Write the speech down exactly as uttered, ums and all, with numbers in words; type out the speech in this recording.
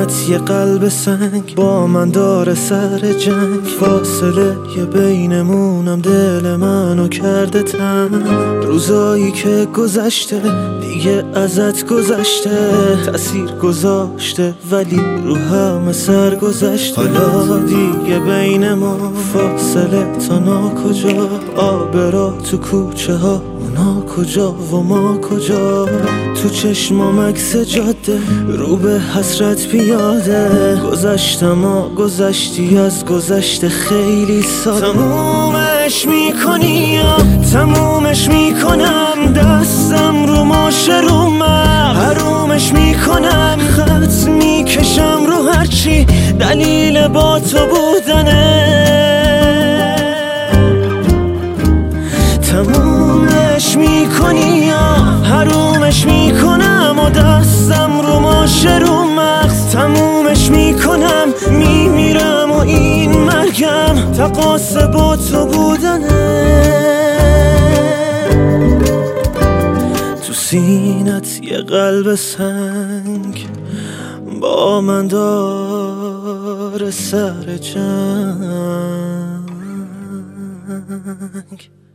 سینت یه قلب سنگ با من داره سر جنگ. فاصله یه بینمونم دل منو کرده تنگ. روزایی که گذشته دیگه ازت گذشته، تأثیر گذاشته ولی رو همه سر گذشته. حالا دیگه بین ما فاصله تا نا کجا، آب را تو کوچه ها اونا کجا و ما کجا. تو چشمام عکس جاده رو به حسرت پیاده، گذشتم و گذشتی از گذشته خیلی ساده. تمومش میکنی یا تمومش میکنم، دستم رو ماشه رو من حرومش میکنم. خط میکشم رو هرچی دلیل با تو بودنه. تمومش میکنی یا حرومش میکنم و دستم رو ماشه رو مغز. تمومش میکنم میمیرم و این مرگم تقاص با تو بودنه. تو سینت یه قلب سنگ با من داره سر جنگ.